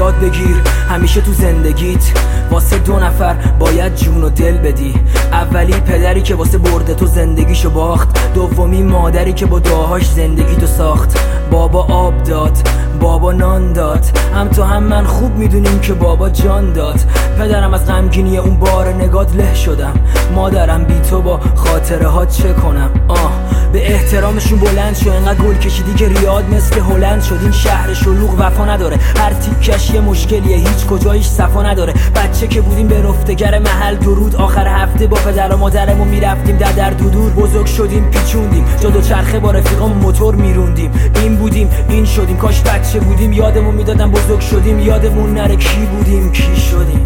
یاد بگیر همیشه تو زندگیت واسه 2 نفر باید جون و دل بدی. اولی پدری که واسه برده تو زندگیشو باخت، دومی مادری که با دعاهاش زندگیتو ساخت. بابا آب داد، بابا نان داد، هم تو هم من خوب میدونیم که بابا جان داد. پدرم از غمگینی اون بار نگات له شدم، مادرم بی تو با خاطره ها چه کنم. به احترامشون بلند شو، انقدر گل کشیدی که ریاد مثل هلند شد. این شهر شلوغ وفا نداره، هر تیکش یه مشکلیه، هیچ کجایش صفا نداره. بچه که بودیم به رفتگر محل درود، آخر هفته با پدر و مادرمون میرفتیم در دودور. بزرگ شدیم پیچوندیم جا دوچرخه با رفیقام موتور میروندیم. این بودیم این شدیم، کاش بچه بودیم یادمون میدادن. بزرگ شدیم یادمون نره کی بودیم کی شدیم.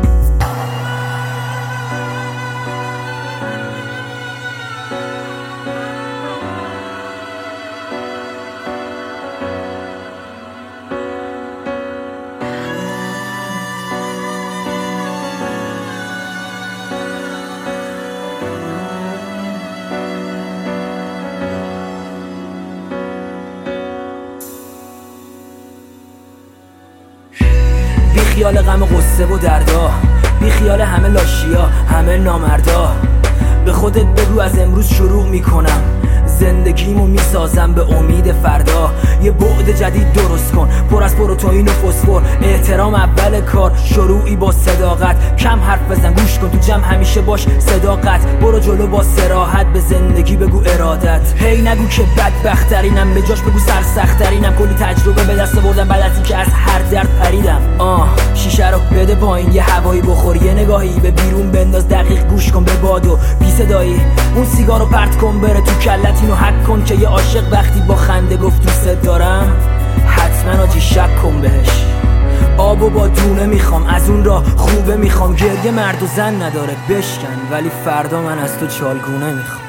بی خیال غم و غصه و دردا، بی خیال همه لاشیا همه نامردا. به خودت بگو از امروز شروع میکنم، زندگیمو میسازم به امید فردا. یه بعد جدید درست کن پر از پروتئین و فسفر، احترام اول کار، شروعی با صداقت. کم حرف بزن گوش کن تو جمع همیشه باش صداقت. برو جلو با صراحت، به زندگی بگو ارادت. هی نگو که بدبخترینم، به جاش بگو سرسخترینم. کلی تجربه به دست آوردم بعد از اینکه از هر درد پریدم. شیشه رو بده پایین، یه هوایی بخور، یه نگاهی به بیرون بنداز، دقیق گوش کن به باد و بی صدایی. اون سیگارو پرت کن بره تو کلت، اینو حک کن که یه عاشق وقتی با خنده گفت دوست دارم حتما آجی شک کن بهش. آبو با دونه میخوام، از اون را خوبه میخوام. گریه مرد و زن نداره بشکن، ولی فردا من از تو چالگونه میخوام.